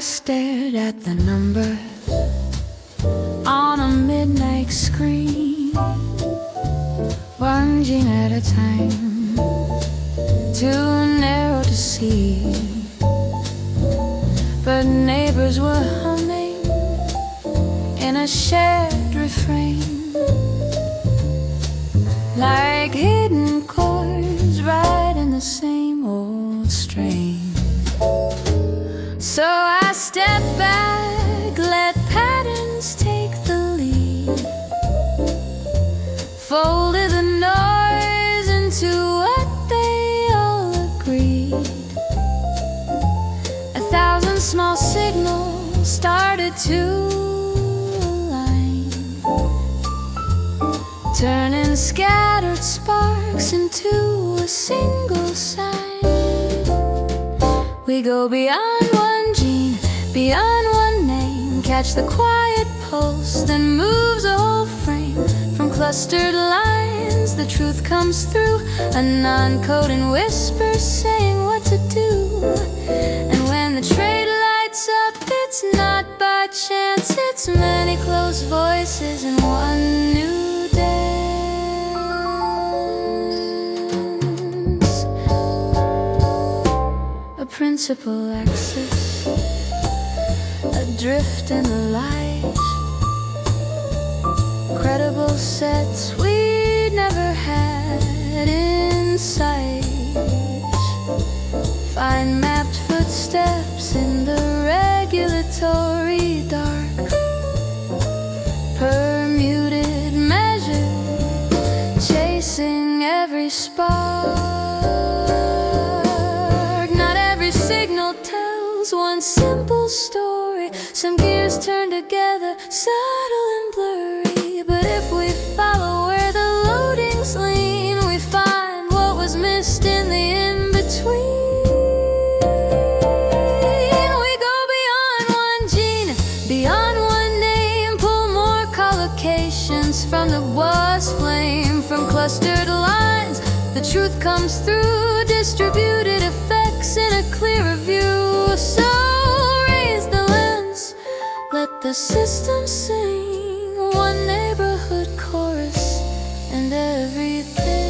stared at the numbers on a midnight screen, one gene at a time, too narrow to see. But neighbors were humming in a shared refrain, like hidden chords right in the same old strain. So I stepped back, let patterns take the lead, folded the noise into what they all agreed. 1,000 small signals started to align, turning scattered sparks into a single sign. We go beyond one gene, beyond one name, catch the quiet pulse that moves a whole frame. From clustered lines, the truth comes through, a non-coding whisper saying what to do. And when the trade lights up, it's not by chance, it's many close voices in one new dance. A principal axis, adrift in the light, credible sets we'd never had in sight. Fine mapped footsteps in the regulatory dark, permuted measure, chasing every spark. Not every signal tells one simple story. Some gears turn together, subtle and blurry. But if we follow where the loadings lean, we find what was missed in the in-between. We go beyond one gene, beyond one name, pull more collocations from the was flame. From clustered lines, the truth comes through, distributed effects in a clearer view. So raise the lens, let the system sing, one neighborhood chorus, and everything